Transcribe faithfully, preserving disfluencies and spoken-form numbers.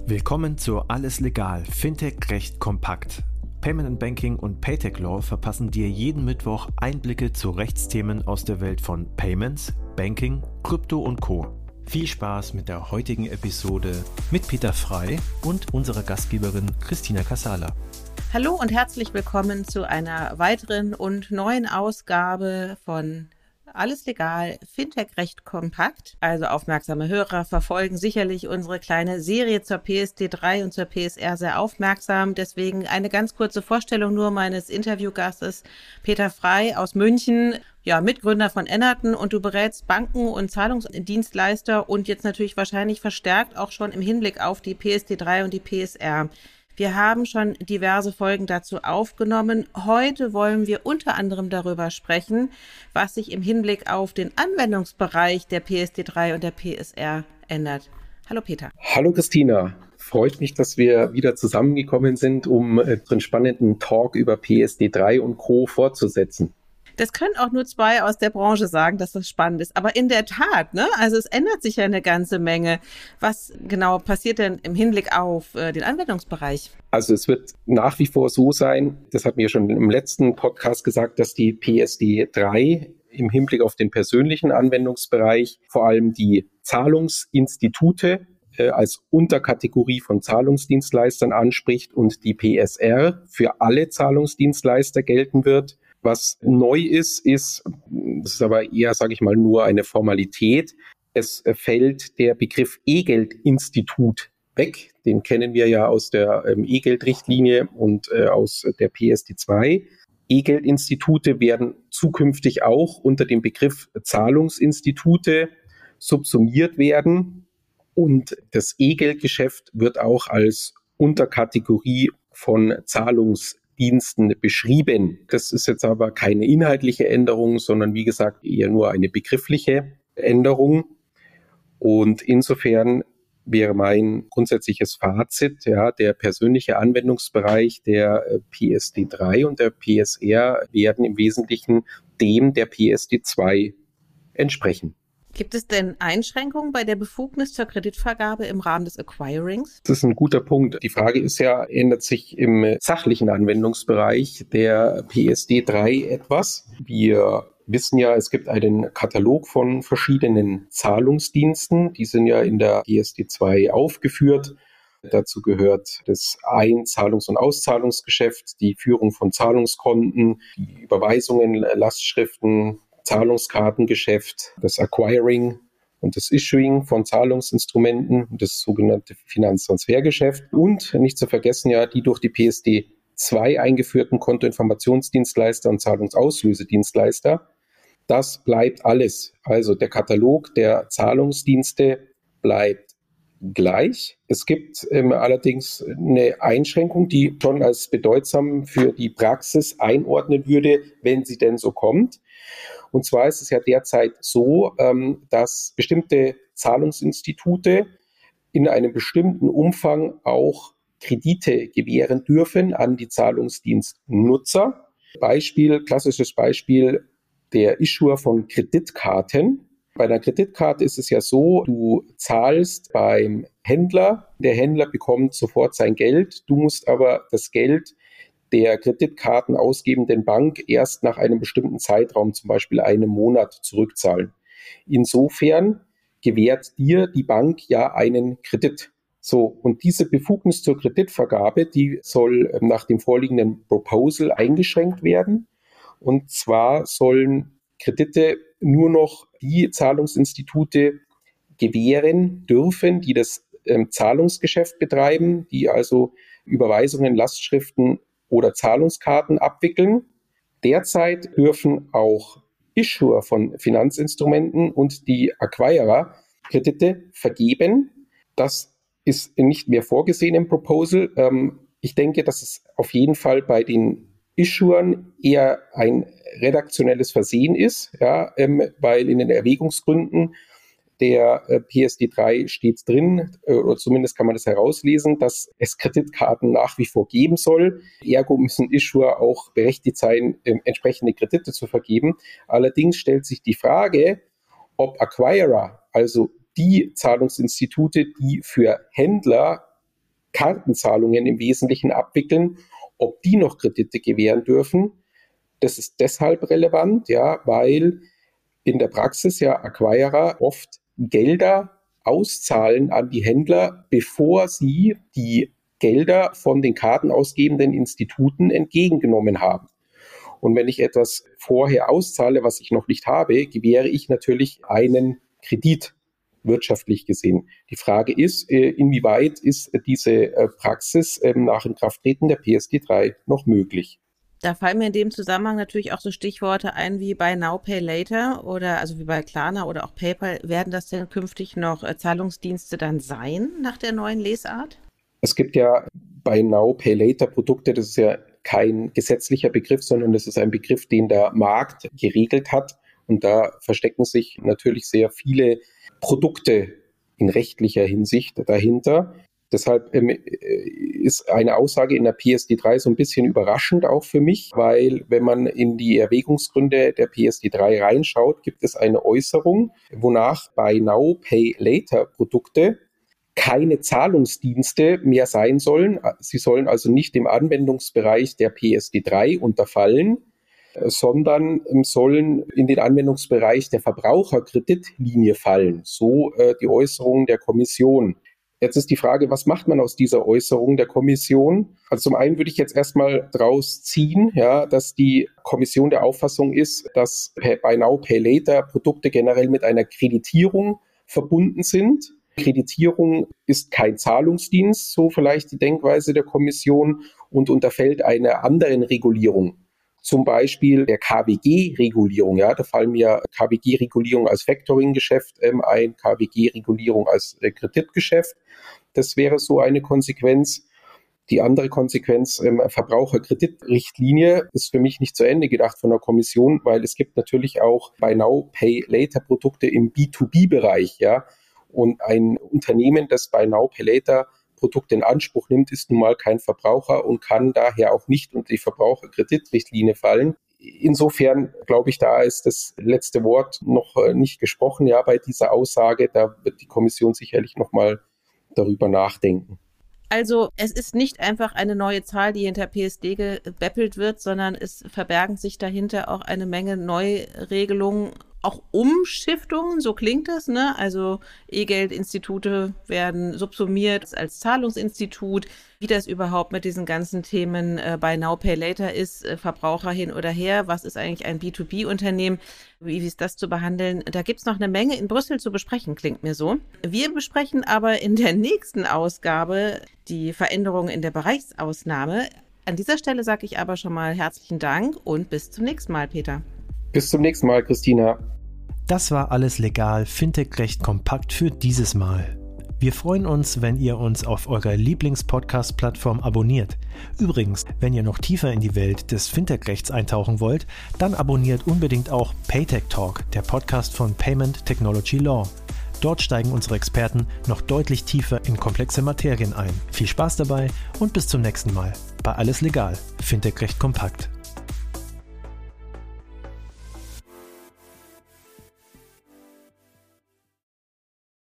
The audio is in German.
Willkommen zu Alles Legal, Fintech Recht kompakt. Payment and Banking und Paytech Law verpassen dir jeden Mittwoch Einblicke zu Rechtsthemen aus der Welt von Payments, Banking, Krypto und Co. Viel Spaß mit der heutigen Episode mit Peter Frey und unserer Gastgeberin Christina Casala. Hallo und herzlich willkommen zu einer weiteren und neuen Ausgabe von Alles Legal, Fintech Recht kompakt. Also aufmerksame Hörer verfolgen sicherlich unsere kleine Serie zur P S D drei und zur P S R sehr aufmerksam. Deswegen eine ganz kurze Vorstellung nur meines Interviewgastes Peter Frey aus München, ja, Mitgründer von Ennerton, und du berätst Banken und Zahlungsdienstleister und jetzt natürlich wahrscheinlich verstärkt auch schon im Hinblick auf die P S D drei und die P S R. Wir haben schon diverse Folgen dazu aufgenommen. Heute wollen wir unter anderem darüber sprechen, was sich im Hinblick auf den Anwendungsbereich der P S D drei und der P S R ändert. Hallo Peter. Hallo Christina. Freut mich, dass wir wieder zusammengekommen sind, um einen spannenden Talk über P S D drei und Co. fortzusetzen. Das können auch nur zwei aus der Branche sagen, dass das spannend ist. Aber in der Tat, ne? Also es ändert sich ja eine ganze Menge. Was genau passiert denn im Hinblick auf äh, den Anwendungsbereich? Also es wird nach wie vor so sein, das hatten wir schon im letzten Podcast gesagt, dass die P S D drei im Hinblick auf den persönlichen Anwendungsbereich vor allem die Zahlungsinstitute äh, als Unterkategorie von Zahlungsdienstleistern anspricht und die P S R für alle Zahlungsdienstleister gelten wird. Was neu ist, ist, das ist aber eher, sage ich mal, nur eine Formalität. Es fällt der Begriff E-Geld-Institut weg. Den kennen wir ja aus der ähm, E-Geld-Richtlinie und äh, aus der P S D zwei. E-Geld-Institute werden zukünftig auch unter dem Begriff Zahlungsinstitute subsumiert werden. Und das E-Geld-Geschäft wird auch als Unterkategorie von Zahlungsdiensten Diensten beschrieben. Das ist jetzt aber keine inhaltliche Änderung, sondern wie gesagt eher nur eine begriffliche Änderung. Und insofern wäre mein grundsätzliches Fazit, ja, der persönliche Anwendungsbereich der P S D drei und der P S R werden im Wesentlichen dem der P S D zwei entsprechen. Gibt es denn Einschränkungen bei der Befugnis zur Kreditvergabe im Rahmen des Acquirings? Das ist ein guter Punkt. Die Frage ist ja, ändert sich im sachlichen Anwendungsbereich der P S D drei etwas? Wir wissen ja, es gibt einen Katalog von verschiedenen Zahlungsdiensten. Die sind ja in der P S D zwei aufgeführt. Dazu gehört das Ein-, Zahlungs- und Auszahlungsgeschäft, die Führung von Zahlungskonten, die Überweisungen, Lastschriften, Zahlungskartengeschäft, das Acquiring und das Issuing von Zahlungsinstrumenten, das sogenannte Finanztransfergeschäft und nicht zu vergessen ja die durch die P S D zwei eingeführten Kontoinformationsdienstleister und Zahlungsauslösedienstleister. Das bleibt alles. Also der Katalog der Zahlungsdienste bleibt gleich. Es gibt ähm, allerdings eine Einschränkung, die schon als bedeutsam für die Praxis einordnen würde, wenn sie denn so kommt. Und zwar ist es ja derzeit so, ähm, dass bestimmte Zahlungsinstitute in einem bestimmten Umfang auch Kredite gewähren dürfen an die Zahlungsdienstnutzer. Beispiel, klassisches Beispiel, der Issuer von Kreditkarten. Bei einer Kreditkarte ist es ja so, du zahlst beim Händler, der Händler bekommt sofort sein Geld, du musst aber das Geld der Kreditkarten ausgebenden Bank erst nach einem bestimmten Zeitraum, zum Beispiel einem Monat, zurückzahlen. Insofern gewährt dir die Bank ja einen Kredit. So, und diese Befugnis zur Kreditvergabe, die soll nach dem vorliegenden Proposal eingeschränkt werden. Und zwar sollen Kredite nur noch die Zahlungsinstitute gewähren dürfen, die das ähm, Zahlungsgeschäft betreiben, die also Überweisungen, Lastschriften oder Zahlungskarten abwickeln. Derzeit dürfen auch Issuer von Finanzinstrumenten und die Acquirer Kredite vergeben. Das ist nicht mehr vorgesehen im Proposal. Ähm, ich denke, dass es auf jeden Fall bei den Issuern eher ein redaktionelles Versehen ist, ja, ähm, weil in den Erwägungsgründen der äh, P S D drei steht drin, äh, oder zumindest kann man das herauslesen, dass es Kreditkarten nach wie vor geben soll. Ergo müssen Issuer auch berechtigt sein, äh, entsprechende Kredite zu vergeben. Allerdings stellt sich die Frage, ob Acquirer, also die Zahlungsinstitute, die für Händler Kartenzahlungen im Wesentlichen abwickeln, ob die noch Kredite gewähren dürfen. Das ist deshalb relevant, ja, weil in der Praxis ja Acquirer oft Gelder auszahlen an die Händler, bevor sie die Gelder von den kartenausgebenden Instituten entgegengenommen haben. Und wenn ich etwas vorher auszahle, was ich noch nicht habe, gewähre ich natürlich einen Kredit, wirtschaftlich gesehen. Die Frage ist, inwieweit ist diese Praxis nach Inkrafttreten der P S D drei noch möglich? Da fallen mir in dem Zusammenhang natürlich auch so Stichworte ein wie Buy Now, Pay Later oder also wie bei Klarna oder auch PayPal. Werden das denn künftig noch Zahlungsdienste dann sein nach der neuen Lesart? Es gibt ja Buy Now, Pay Later Produkte, das ist ja kein gesetzlicher Begriff, sondern das ist ein Begriff, den der Markt geregelt hat. Und da verstecken sich natürlich sehr viele Produkte in rechtlicher Hinsicht dahinter. Deshalb ähm, ist eine Aussage in der P S D drei so ein bisschen überraschend auch für mich, weil wenn man in die Erwägungsgründe der P S D drei reinschaut, gibt es eine Äußerung, wonach Buy Now, Pay Later Produkte keine Zahlungsdienste mehr sein sollen. Sie sollen also nicht dem Anwendungsbereich der P S D drei unterfallen, sondern sollen in den Anwendungsbereich der Verbraucherkreditlinie fallen. So äh, die Äußerung der Kommission. Jetzt ist die Frage, was macht man aus dieser Äußerung der Kommission? Also zum einen würde ich jetzt erstmal draus ziehen, ja, dass die Kommission der Auffassung ist, dass Buy Now, Pay Later Produkte generell mit einer Kreditierung verbunden sind. Kreditierung ist kein Zahlungsdienst, so vielleicht die Denkweise der Kommission, und unterfällt einer anderen Regulierung. Zum Beispiel der K W G-Regulierung. Ja, da fallen mir K W G-Regulierung als Factoring-Geschäft ähm, ein, K W G-Regulierung als äh, Kreditgeschäft. Das wäre so eine Konsequenz. Die andere Konsequenz, ähm, Verbraucherkreditrichtlinie, ist für mich nicht zu Ende gedacht von der Kommission, weil es gibt natürlich auch Buy Now, Pay Later Produkte im B zwei B-Bereich, ja. Und ein Unternehmen, das Buy Now, Pay Later Produkte in Anspruch nimmt, ist nun mal kein Verbraucher und kann daher auch nicht unter die Verbraucherkreditrichtlinie fallen. Insofern glaube ich, da ist das letzte Wort noch nicht gesprochen, ja, bei dieser Aussage. Da wird die Kommission sicherlich noch mal darüber nachdenken. Also es ist nicht einfach eine neue Zahl, die hinter P S D gebeppelt wird, sondern es verbergen sich dahinter auch eine Menge Neuregelungen, auch Umschiftungen, so klingt das, ne? Also E-Geld-Institute werden subsumiert als Zahlungsinstitut. Wie das überhaupt mit diesen ganzen Themen äh, Buy Now, Pay Later ist, äh, Verbraucher hin oder her, was ist eigentlich ein B zwei B-Unternehmen, wie, wie ist das zu behandeln? Da gibt's noch eine Menge in Brüssel zu besprechen, klingt mir so. Wir besprechen aber in der nächsten Ausgabe die Veränderungen in der Bereichsausnahme. An dieser Stelle sage ich aber schon mal herzlichen Dank und bis zum nächsten Mal, Peter. Bis zum nächsten Mal, Christina. Das war alles legal, Fintech-Recht kompakt für dieses Mal. Wir freuen uns, wenn ihr uns auf eurer Lieblings-Podcast-Plattform abonniert. Übrigens, wenn ihr noch tiefer in die Welt des Fintech-Rechts eintauchen wollt, dann abonniert unbedingt auch Paytech Talk, der Podcast von Payment Technology Law. Dort steigen unsere Experten noch deutlich tiefer in komplexe Materien ein. Viel Spaß dabei und bis zum nächsten Mal bei Alles Legal, Fintech-Recht kompakt.